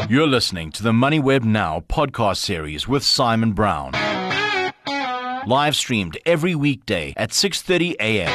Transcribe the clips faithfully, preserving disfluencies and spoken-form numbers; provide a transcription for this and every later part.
You're listening to the MoneyWeb Now podcast series with Simon Brown. Live streamed every weekday at six thirty a.m.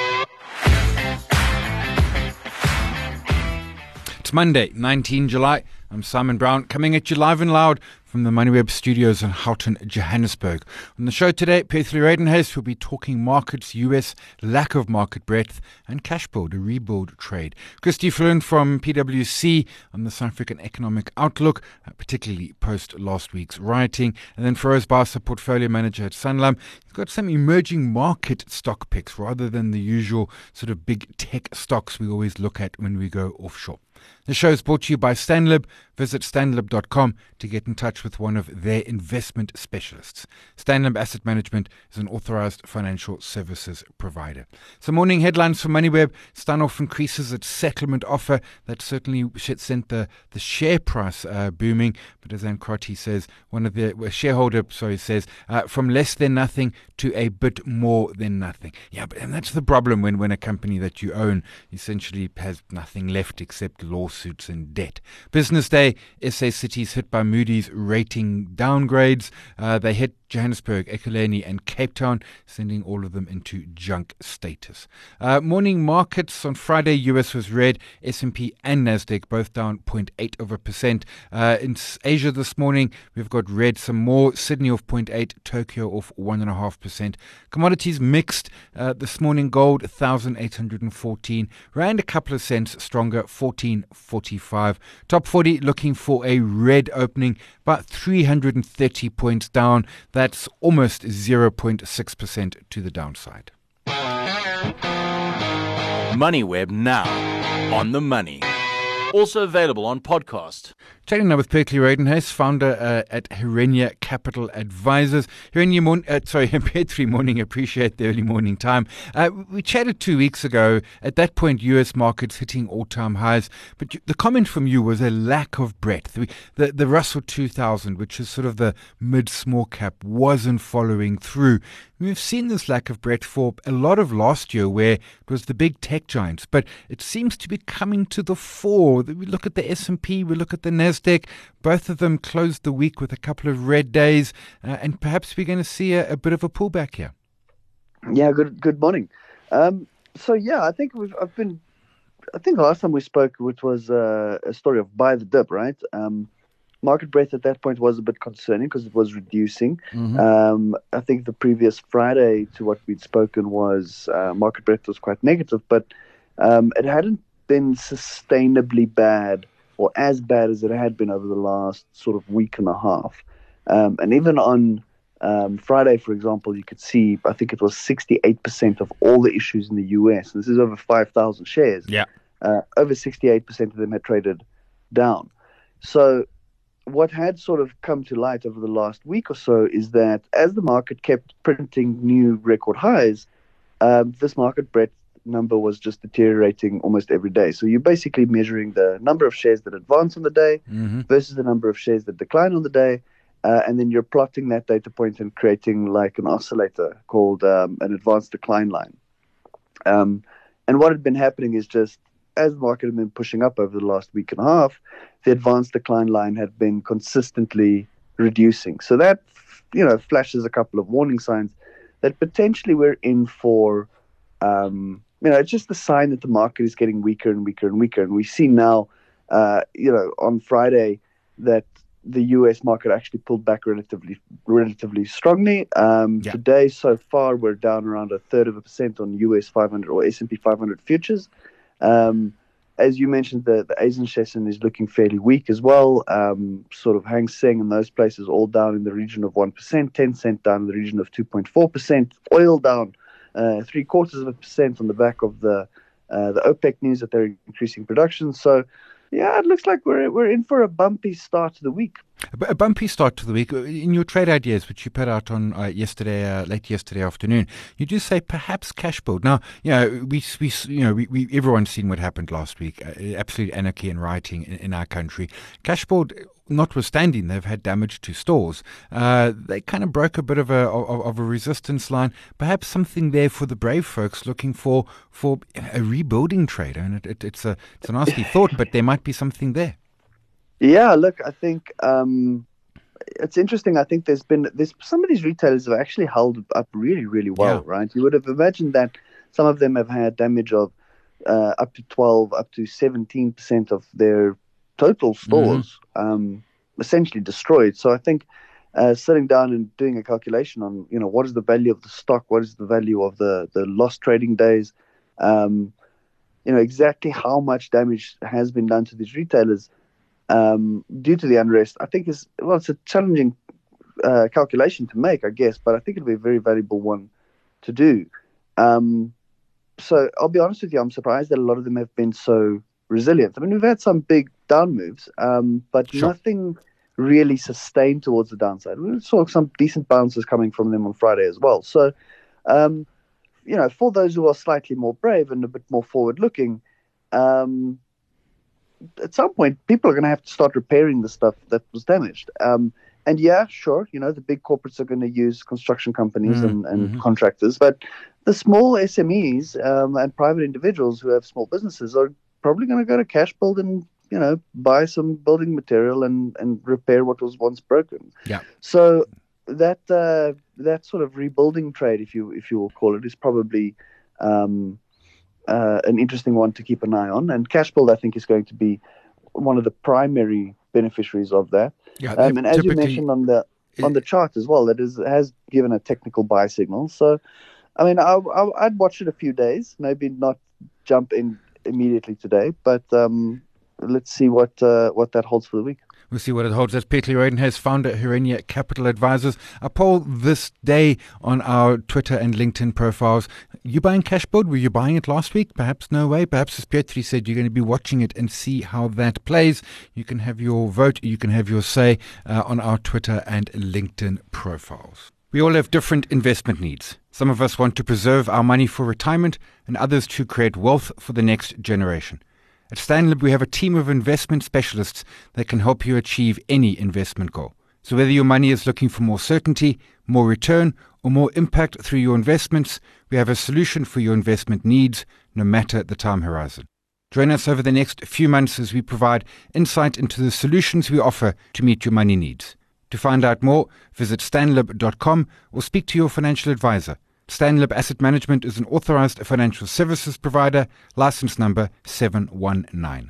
It's Monday, the nineteenth of July. I'm Simon Brown, coming at you live and loud from the MoneyWeb studios in Houghton, Johannesburg. On the show today, Paisley Radenhurst will be talking markets, U S, lack of market breadth, and Cashbuild, a rebuild trade. Christy Flynn from P W C on the South African economic outlook, uh, particularly post last week's rioting. And then Feroz Basa, portfolio manager at Sanlam. He's got some emerging market stock picks rather than the usual sort of big tech stocks we always look at when we go offshore. The show is brought to you by Stanlib. Visit stanlib dot com to get in touch with one of their investment specialists. Stanlib Asset Management is an authorized financial services provider. So morning headlines for MoneyWeb. Steinhoff increases its settlement offer. That certainly sent the, the share price uh, booming. But as Ankrati says, one of the a shareholder sorry says, uh, from less than nothing to a bit more than nothing. Yeah, but and that's the problem when, when a company that you own essentially has nothing left except lawsuits and debt. Business day, S A cities hit by Moody's rating downgrades. Uh, they hit Johannesburg, Ekurhuleni and Cape Town, sending all of them into junk status. Uh, morning markets on Friday, U S was red. S and P and Nasdaq both down zero point eight of a percent. Uh, in Asia this morning, we've got red some more. Sydney off zero point eight, Tokyo off one point five percent. Commodities mixed. Uh, this morning, gold one thousand eight hundred fourteen. Rand a couple of cents stronger, fourteen forty-five. Top forty looking for a red opening, about three hundred thirty points down. That's almost zero point six percent to the downside. MoneyWeb Now, on the money. Also available on podcast. Chatting now with Paisley Radenhurst, founder uh, at Herenia Capital Advisors. Herenia, morning, uh, sorry, Paisley morning, appreciate the early morning time. Uh, we chatted two weeks ago. At that point, U S markets hitting all-time highs. But you, the comment from you was a lack of breadth. The, the, the Russell two thousand, which is sort of the mid-small cap, wasn't following through. We've seen this lack of breadth for a lot of last year where it was the big tech giants, but it seems to be coming to the fore. We look at the S and P, we look at the Nasdaq. Both of them closed the week with a couple of red days, uh, and perhaps we're going to see a, a bit of a pullback here. Yeah, good good morning. Um, so, yeah, I think we've I've been, I think the last time we spoke, which was uh, a story of buy the dip, right? Um, Market breadth at that point was a bit concerning because it was reducing. Mm-hmm. Um, I think the previous Friday to what we'd spoken was uh, market breadth was quite negative, but um, it hadn't been sustainably bad or as bad as it had been over the last sort of week and a half. Um, and even on um, Friday, for example, you could see, I think it was sixty-eight percent of all the issues in the U S. This is over five thousand shares. Yeah. Uh, over sixty-eight percent of them had traded down. So what had sort of come to light over the last week or so is that as the market kept printing new record highs, um, this market breadth number was just deteriorating almost every day. So you're basically measuring the number of shares that advance on the day mm-hmm. versus the number of shares that decline on the day, uh, and then you're plotting that data point and creating like an oscillator called um, an advanced decline line. Um, and what had been happening is just as the market had been pushing up over the last week and a half, the advanced decline line had been consistently reducing. So that, you know, flashes a couple of warning signs that potentially we're in for, um, you know, it's just a sign that the market is getting weaker and weaker and weaker. And we see now, uh, you know, on Friday that the U S market actually pulled back relatively relatively strongly. Um, yeah. Today, so far, we're down around a third of a percent on U S five hundred or S and P five hundred futures. Um, as you mentioned, the, the Asian session is looking fairly weak as well. Um, sort of Hang Seng and those places all down in the region of one percent, Tencent down in the region of two point four percent, oil down uh, three quarters of a percent on the back of the uh, the OPEC news that they're increasing production. So, yeah, it looks like we're we're in for a bumpy start to the week. A bumpy start to the week. In your trade ideas, which you put out on uh, yesterday, uh, late yesterday afternoon, you do say perhaps Cashbuild. Now, you know, we, we you know, we, we everyone's seen what happened last week. Uh, absolute anarchy and rioting in, in our country. Cashbuild, notwithstanding, they've had damage to stores. Uh, they kind of broke a bit of a of, of a resistance line. Perhaps something there for the brave folks looking for for a rebuilding trade. And it, it, it's a it's a nasty thought, but there might be something there. Yeah, look, I think um, it's interesting. I think there's been there's some of these retailers have actually held up really, really well, Yeah. right? You would have imagined that some of them have had damage of uh, up to twelve, up to seventeen percent of their total Mm-hmm. stores um, essentially destroyed. So I think uh, sitting down and doing a calculation on, you know, what is the value of the stock, what is the value of the the lost trading days, um, you know, exactly how much damage has been done to these retailers um, due to the unrest, I think is, well, it's a challenging uh, calculation to make, I guess, but I think it'll be a very valuable one to do. Um, so I'll be honest with you, I'm surprised that a lot of them have been so resilient. I mean, we've had some big down moves, um, but Sure. nothing really sustained towards the downside. We saw some decent bounces coming from them on Friday as well. So, um, you know, for those who are slightly more brave and a bit more forward-looking, um, at some point, people are going to have to start repairing the stuff that was damaged. Um, and yeah, sure, you know, the big corporates are going to use construction companies Mm-hmm. and, and Mm-hmm. contractors, but the small S M Es um, and private individuals who have small businesses are probably going to go to Cash Build and, you know, buy some building material and, and repair what was once broken. Yeah. So that uh, that sort of rebuilding trade, if you if you will call it, is probably um, uh, an interesting one to keep an eye on. And Cash Build, I think, is going to be one of the primary beneficiaries of that. Yeah. Um, and as you typically- mentioned on the on the chart as well, that is has given a technical buy signal. So, I mean, I, I, I'd watch it a few days, maybe not jump in immediately today, but um, let's see what uh, what that holds for the week. We'll see what it holds. That's Peter Rodenhuis, founder at Hirenia Capital Advisors. A poll this day on our Twitter and LinkedIn profiles. You buying Cash Build? Were you buying it last week? Perhaps no way. Perhaps, as Petri said, you're going to be watching it and see how that plays. You can have your vote. You can have your say uh, on our Twitter and LinkedIn profiles. We all have different investment needs. Some of us want to preserve our money for retirement and others to create wealth for the next generation. At Stanlib, we have a team of investment specialists that can help you achieve any investment goal. So whether your money is looking for more certainty, more return, or more impact through your investments, we have a solution for your investment needs, no matter the time horizon. Join us over the next few months as we provide insight into the solutions we offer to meet your money needs. To find out more, visit stanlib dot com or speak to your financial advisor. Stanlib Asset Management is an authorized financial services provider, license number seven one nine.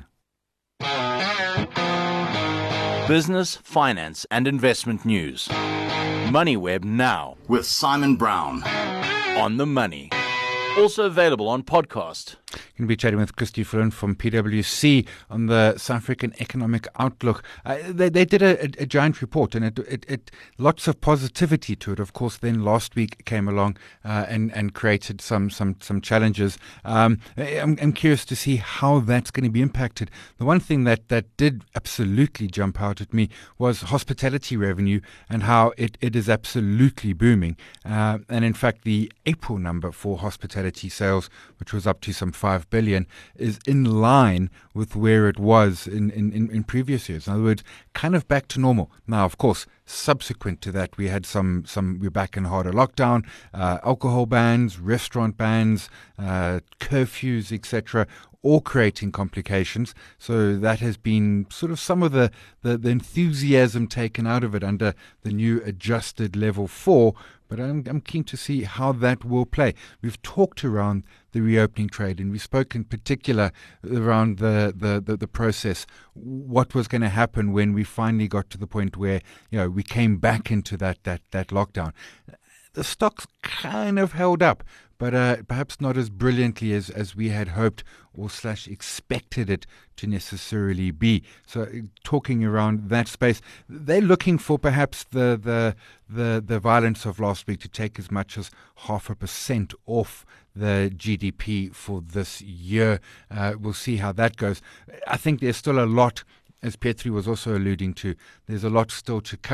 Business, finance, and investment news. MoneyWeb Now with Simon Brown on the money. Also available on podcast. Going to be chatting with Christy Flynn from P W C on the South African Economic Outlook. Uh, they, they did a, a, a giant report, and it, it, it lots of positivity to it. Of course, then last week came along uh, and and created some some some challenges. Um, I'm, I'm curious to see how that's going to be impacted. The one thing that, that did absolutely jump out at me was hospitality revenue and how it, it is absolutely booming. Uh, and in fact, the April number for hospitality sales, which was up to some five billion, is in line with where it was in, in, in, in previous years. In other words, kind of back to normal. Now, of course, subsequent to that, we had some, some we're back in harder lockdown, uh, alcohol bans, restaurant bans, uh, curfews, et cetera, all creating complications. So that has been sort of some of the, the, the enthusiasm taken out of it under the new adjusted level four. But I'm, I'm keen to see how that will play. We've talked around the reopening trade, and we spoke in particular around the, the, the, the process, what was going to happen when we finally got to the point where, you know, we came back into that, that, that lockdown. The stocks kind of held up, but uh, perhaps not as brilliantly as, as we had hoped or slash expected it to necessarily be. So uh, talking around that space, they're looking for perhaps the, the, the, the violence of last week to take as much as half a percent off the G D P for this year. Uh, we'll see how that goes. I think there's still a lot, as Petri was also alluding to, there's a lot still to come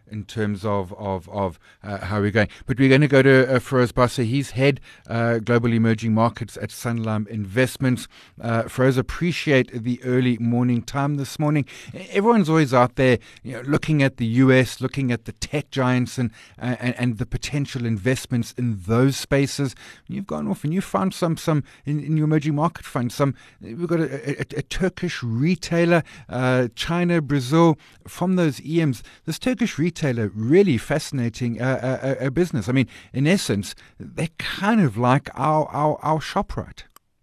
in terms of of, of uh, how we're going. But we're going to go to uh, Feroz Bassa. He's head uh, Global Emerging Markets at Sanlam Investments. Uh, Feroz, appreciate the early morning time this morning. Everyone's always out there, you know, looking at the U S, looking at the tech giants and, uh, and and the potential investments in those spaces. You've gone off and you found some some in, in your emerging market fund. Some we've got a, a, a Turkish retailer, uh, China, Brazil. From those E Ms, this Turkish retailer, really fascinating uh, a, a business. I mean, in essence, they're kind of like our our, our ShopRite.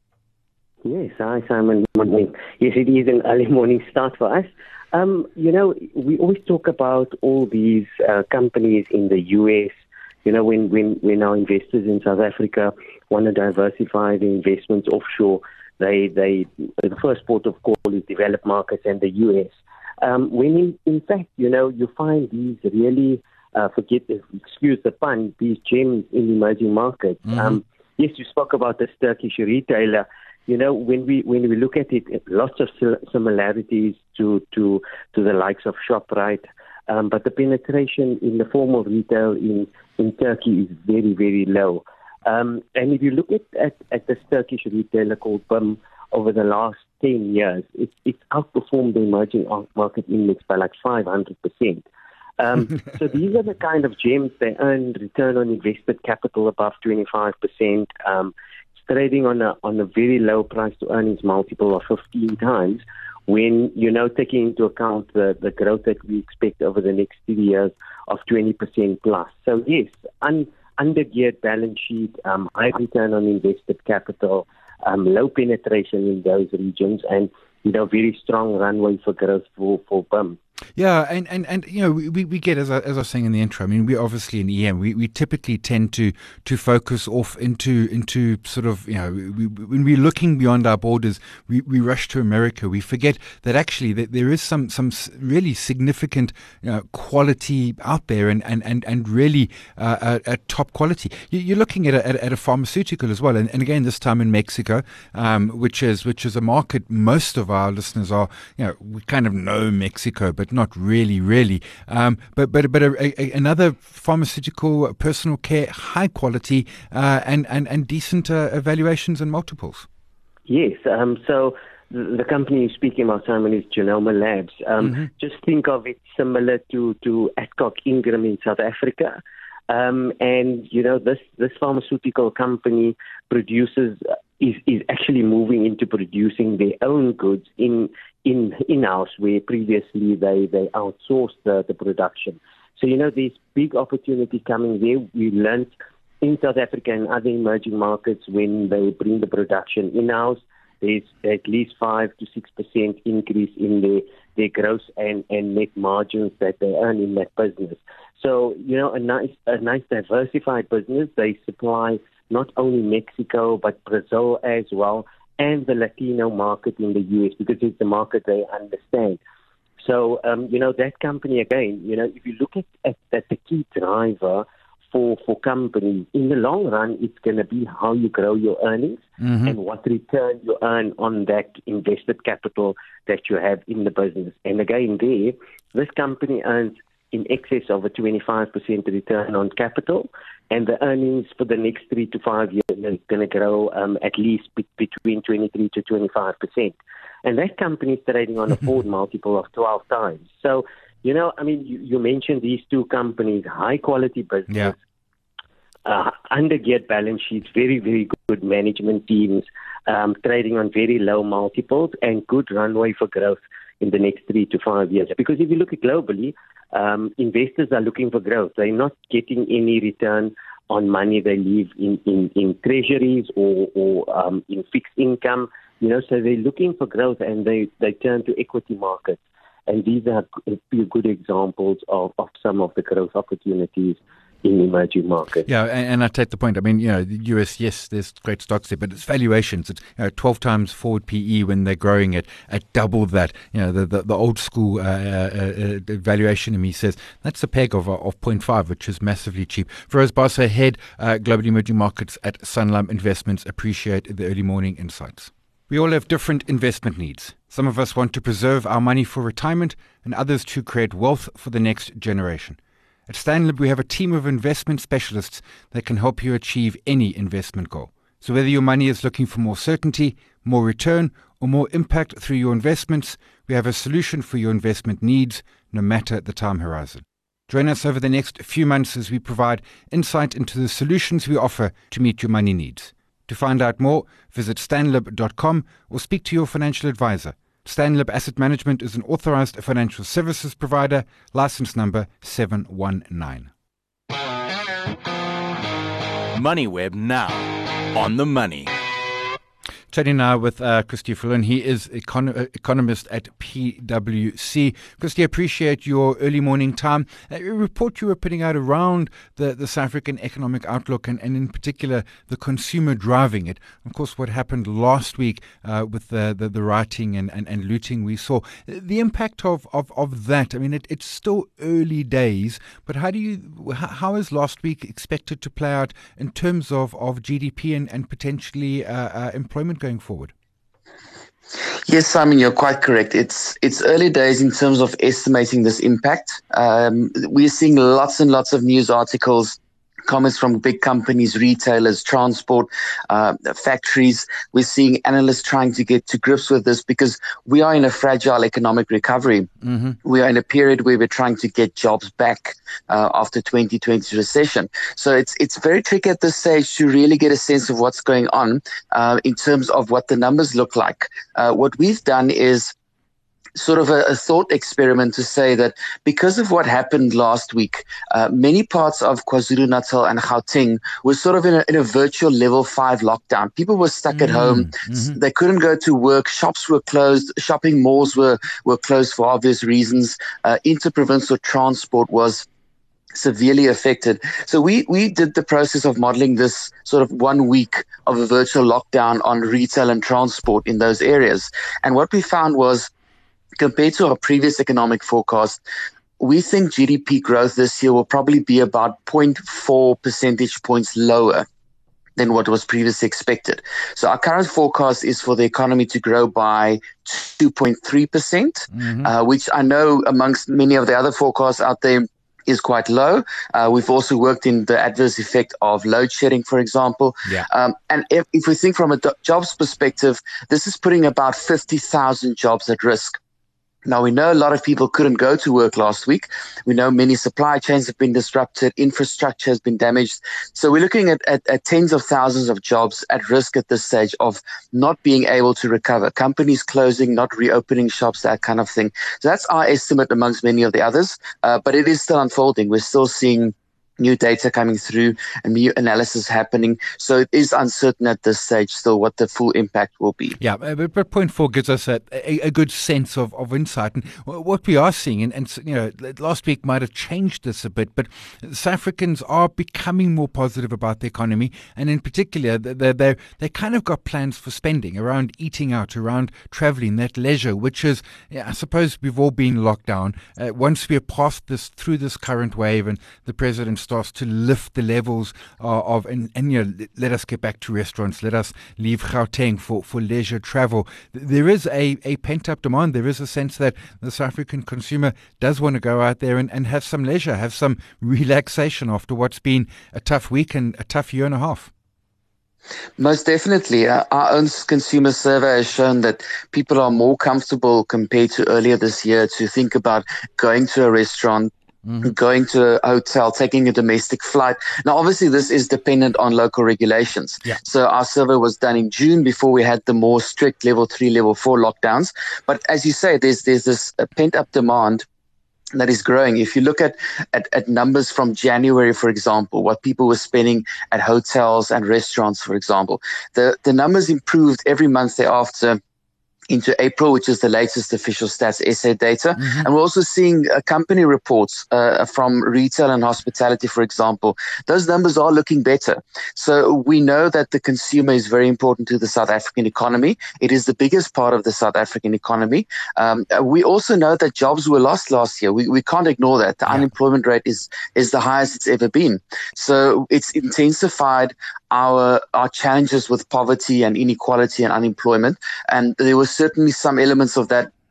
Yes, hi Simon. Morning. Yes, it is an early morning start for us. Um, you know, we always talk about all these uh, companies in the U S. You know, when, when, when our investors in South Africa want to diversify their investments offshore, they they the first port of call is developed markets and the U S. Um, when in, in fact, you know, you find these really, uh, forget, excuse the pun, these gems in emerging markets. Mm-hmm. Um, yes, you spoke about this Turkish retailer. You know, when we when we look at it, lots of similarities to to, to the likes of ShopRite, um, but the penetration in the form of retail in, in Turkey is very, very low. Um, and if you look at, at, at this Turkish retailer called B I M over the last ten years, it, it's outperformed the emerging market index by like five hundred percent. Um, so these are the kind of gems they earn return on invested capital above twenty-five percent. Um, trading on a on a very low price to earnings multiple of fifteen times, when you know taking into account the, the growth that we expect over the next three years of twenty percent plus. So yes, un, under-geared balance sheet, um, high return on invested capital, um, low penetration in those regions, and you know very strong runway for growth for for B I M. Yeah, and, and, and you know, we, we get, as I, as I was saying in the intro, I mean, we're obviously an E M. We we typically tend to to focus off into into sort of, you know, we, when we're looking beyond our borders, we, we rush to America. We forget that actually that there is some some really significant you know, quality out there and, and, and, and really uh, a, a top quality. You're looking at a, at, at a pharmaceutical as well. And, and again, this time in Mexico, um, which is which is a market most of our listeners are, you know, we kind of know Mexico, but not really, really. Um, but but but a, a, another pharmaceutical, personal care, high quality, uh, and and and decent uh, evaluations and multiples. Yes. Um, so the, the company you're speaking about, Simon, is Genoma Labs. Um, mm-hmm. Just think of it similar to to Adcock Ingram in South Africa. Um, and you know this this pharmaceutical company produces uh, is is actually moving into producing their own goods in in in-house, where previously they they outsourced the, the production. So you know there's big opportunity coming there. We learned in South Africa and other emerging markets when they bring the production in-house, there's at least five to six percent increase in their their gross and, and net margins that they earn in that business. So, you know, a nice, a nice diversified business. They supply not only Mexico, but Brazil as well, and the Latino market in the U S, because it's the market they understand. So, um, you know, that company, again, you know, if you look at, at, at the key driver for, for companies, in the long run, it's going to be how you grow your earnings mm-hmm. and what return you earn on that invested capital that you have in the business. And again, there, this company earns in excess of a twenty-five percent return on capital, and the earnings for the next three to five years is going to grow um, at least be- between twenty-three to twenty-five percent. And that company is trading on a forward multiple of twelve times. So, you know, I mean, you, you mentioned these two companies, high-quality business, yeah. uh, under-geared balance sheets, very, very good management teams, um, trading on very low multiples, and good runway for growth in the next three to five years. Because if you look at globally, um, investors are looking for growth. They're not getting any return on money they leave in, in, in treasuries or, or um, in fixed income. You know, so they're looking for growth, and they, they turn to equity markets. And these are good examples of, of some of the growth opportunities in emerging markets. Yeah, and, and I take the point. I mean, you know, the U S, yes, there's great stocks there, but it's valuations. It's you know, twelve times forward P E when they're growing at, at double that. You know, the the, the old school uh, uh, uh, valuation in me says that's a peg of of zero point five, which is massively cheap. Feroz Bassa, head uh, Global Emerging Markets at Sanlam Investments. Appreciate the early morning insights. We all have different investment needs. Some of us want to preserve our money for retirement, and others to create wealth for the next generation. At StanLib, we have a team of investment specialists that can help you achieve any investment goal. So whether your money is looking for more certainty, more return, or more impact through your investments, we have a solution for your investment needs, no matter the time horizon. Join us over the next few months as we provide insight into the solutions we offer to meet your money needs. To find out more, visit stanlib dot com or speak to your financial advisor. StanLib Asset Management is an authorized financial services provider, license number seven one nine. MoneyWeb now, on the money. Chatting now with uh, Christy Fullen. He is econ- uh, economist at P W C. Christy, I appreciate your early morning time. Uh, a report you were putting out around the, the South African economic outlook and, and in particular the consumer driving it. Of course, what happened last week uh, with the, the, the rioting and, and, and looting we saw. The impact of, of, of that, I mean, it, it's still early days, but how do you, how is last week expected to play out in terms of, of G D P and, and potentially uh, uh, employment going forward? Yes, Simon, you're quite correct. It's it's early days in terms of estimating this impact. Um, we're seeing lots and lots of news articles, comments from big companies, retailers, transport, uh, factories. We're seeing analysts trying to get to grips with this because we are in a fragile economic recovery. Mm-hmm. We are in a period where we're trying to get jobs back uh, after twenty twenty recession. So it's it's very tricky at this stage to really get a sense of what's going on uh, in terms of what the numbers look like. Uh, what we've done is sort of a, a thought experiment to say that because of what happened last week, uh, many parts of KwaZulu-Natal and Gauteng were sort of in a, in a virtual level five lockdown. People were stuck mm, at home. Mm-hmm. They couldn't go to work. Shops were closed. Shopping malls were, were closed for obvious reasons. Uh, interprovincial transport was severely affected. So we, we did the process of modeling this sort of one week of a virtual lockdown on retail and transport in those areas. And what we found was, compared to our previous economic forecast, we think G D P growth this year will probably be about zero point four percentage points lower than what was previously expected. So our current forecast is for the economy to grow by two point three percent, mm-hmm. uh, which I know amongst many of the other forecasts out there is quite low. Uh, we've also worked in the adverse effect of load shedding, for example. Yeah. Um, and if, if we think from a do- jobs perspective, this is putting about fifty thousand jobs at risk. Now, we know a lot of people couldn't go to work last week. We know many supply chains have been disrupted. Infrastructure has been damaged. So we're looking at, at, at tens of thousands of jobs at risk at this stage of not being able to recover. Companies closing, not reopening shops, that kind of thing. So that's our estimate amongst many of the others. Uh, but it is still unfolding. We're still seeing new data coming through and new analysis happening. So it is uncertain at this stage still what the full impact will be. Yeah, but, but point four gives us a, a, a good sense of, of insight. And what we are seeing, and, and you know, last week might have changed this a bit, but South Africans are becoming more positive about the economy. And in particular, they they they kind of got plans for spending around eating out, around traveling, that leisure, which is, yeah, I suppose we've all been locked down. Uh, once we're past this, through this current wave and the president starts to lift the levels uh, of, and, and you know, let us get back to restaurants, let us leave Gauteng for, for leisure travel. There is a, a pent-up demand. There is a sense that the South African consumer does want to go out there and, and have some leisure, have some relaxation after what's been a tough week and a tough year and a half. Most definitely. Uh, our own consumer survey has shown that people are more comfortable compared to earlier this year to think about going to a restaurant, Mm-hmm. going to a hotel, taking a domestic flight. Now, obviously, this is dependent on local regulations. Yeah. So our survey was done in June before we had the more strict level three, level four lockdowns. But as you say, there's there's this uh, pent-up demand that is growing. If you look at, at, at numbers from January, for example, what people were spending at hotels and restaurants, for example, the, the numbers improved every month thereafter into April, which is the latest official Stats S A data. Mm-hmm. And we're also seeing uh, company reports uh, from retail and hospitality, for example. Those numbers are looking better. So we know that the consumer is very important to the South African economy. It is the biggest part of the South African economy. Um, we also know that jobs were lost last year. We, we can't ignore that. The yeah. unemployment rate is, is the highest it's ever been. So it's intensified our our challenges with poverty and inequality and unemployment. And there were certainly some elements of that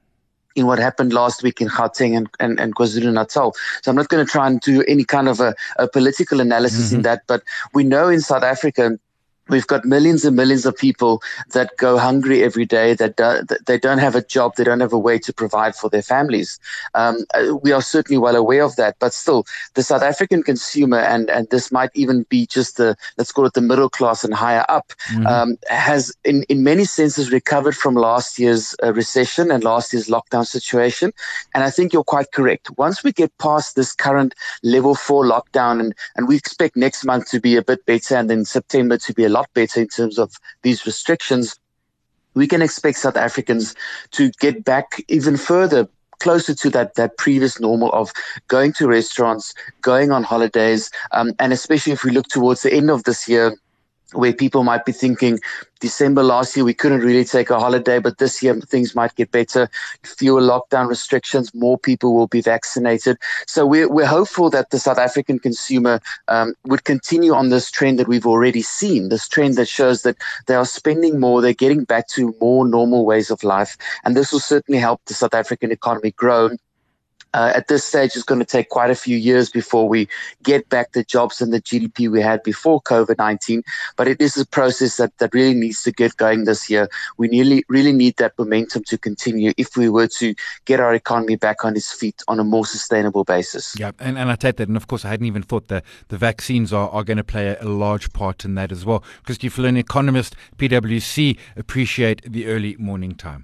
in what happened last week in Gauteng and, and, and KwaZulu-Natal. So I'm not going to try and do any kind of a, a political analysis mm-hmm. in that, but we know in South Africa, we've got millions and millions of people that go hungry every day, that do, they don't have a job, they don't have a way to provide for their families. Um, we are certainly well aware of that, but still, the South African consumer, and, and this might even be just the, let's call it the middle class and higher up, mm-hmm. um, has in, in many senses recovered from last year's uh, recession and last year's lockdown situation. And I think you're quite correct. Once we get past this current level four lockdown, and, and we expect next month to be a bit better and then September to be a lot better in terms of these restrictions, we can expect South Africans to get back even further closer to that, that previous normal of going to restaurants, going on holidays, um, and especially if we look towards the end of this year, where people might be thinking, December last year, we couldn't really take a holiday, but this year things might get better. Fewer lockdown restrictions, more people will be vaccinated. So we're, we're hopeful that the South African consumer um, would continue on this trend that we've already seen, this trend that shows that they are spending more, they're getting back to more normal ways of life. And this will certainly help the South African economy grow. Uh, at this stage, it's going to take quite a few years before we get back the jobs and the G D P we had before COVID nineteen. But it is a process that, that really needs to get going this year. We nearly, really need that momentum to continue if we were to get our economy back on its feet on a more sustainable basis. Yeah, and, and I take that. And of course, I hadn't even thought that the vaccines are, are going to play a, a large part in that as well. Because you're an economist, P W C, appreciate the early morning time.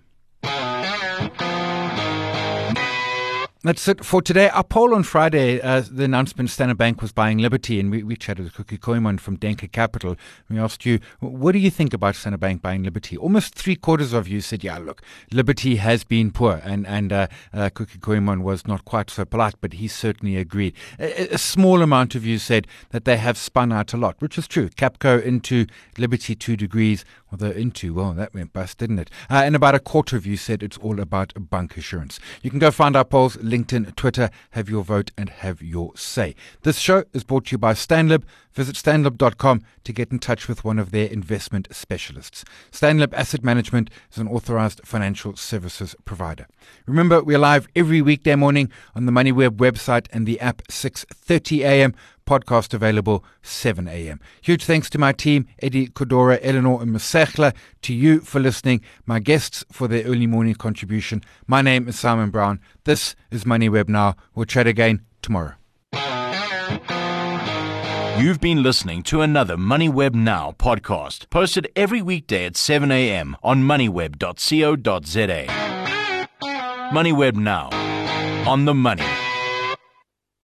That's it for today. Our poll on Friday, uh, the announcement Standard Bank was buying Liberty, and we, we chatted with Cookie Koeman from Denker Capital. We asked you, what do you think about Standard Bank buying Liberty? Almost three quarters of you said, yeah, look, Liberty has been poor. And, and uh, uh, Cookie Koeman was not quite so polite, but he certainly agreed. A, a small amount of you said that they have spun out a lot, which is true. Capco into Liberty two degrees, although into, well, that went bust, didn't it? Uh, and about a quarter of you said it's all about bank assurance. You can go find our polls, LinkedIn, Twitter, have your vote and have your say. This show is brought to you by Stanlib. Visit stanlib dot com to get in touch with one of their investment specialists. Stanlib Asset Management is an authorized financial services provider. Remember, we're live every weekday morning on the MoneyWeb website and the app six thirty a.m. Podcast available seven a.m. Huge thanks to my team, Eddie Kodora, Eleanor and Masechla, to you for listening, my guests for their early morning contribution. My name is Simon Brown. This is MoneyWeb Now. We'll chat again tomorrow. You've been listening to another MoneyWeb Now podcast, posted every weekday at seven a.m. on moneyweb dot co dot za. MoneyWeb Now, on the money.